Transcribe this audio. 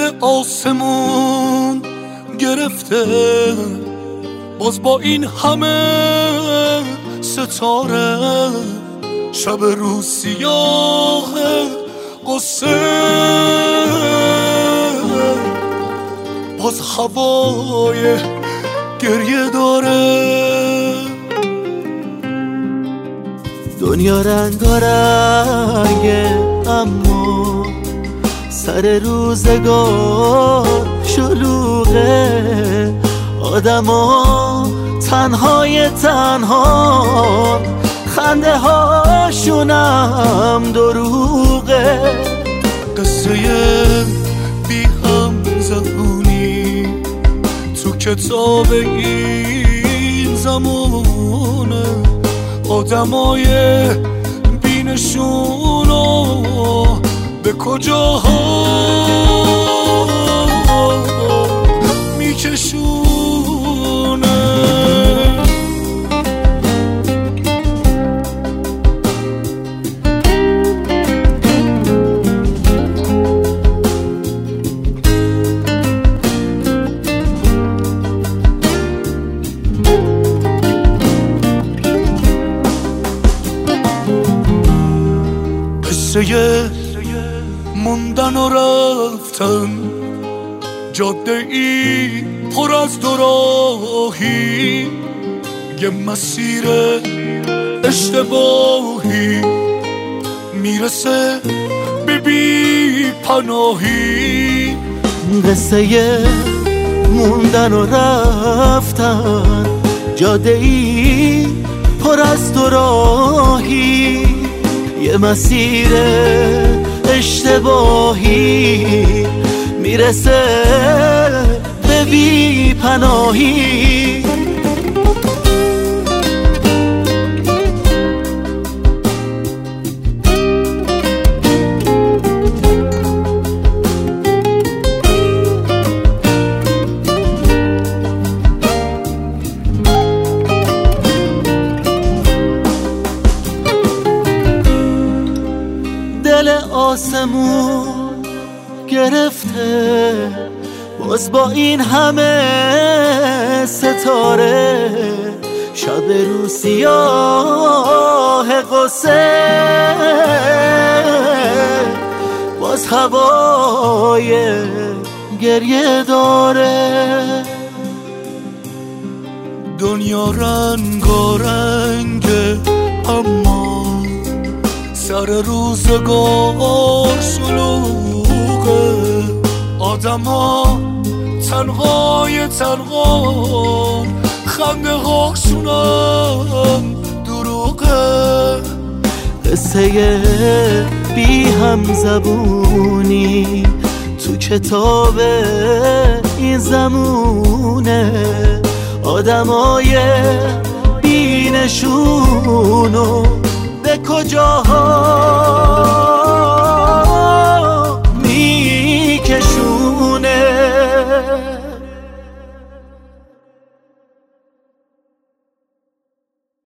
آسمون گرفته باز با این همه ستاره، شب روز سیاه قصه، باز هوای گریه داره. دنیا رنگارنگه اما سر روزگار شلوغه، آدما تنها خنده هاشونم دروغه. قصه بی هم زبونی تو کتاب این زمونه، آدمای بینشونو به کجاها میکشونه. قصه موندن و رفتن، جاده ای پر از دوراهی، یه مسیر اشتباهی میرسه به بی پناهی. قصه موندن و رفتن، جاده ای پر از دوراهی، یه مسیر اشتباهی میرسه به بی پناهی. دل آسمون گرفته باز با این همه ستاره، شب رو سیاه قصه، باز هوای گریه داره. دنیا رنگارنگه اما سر روزگار شلوغه، آدما تنها خنده هاشونم دروغه. قصه بی هم زبونی تو کتاب این زمونه، آدمای بینشونو به کجاها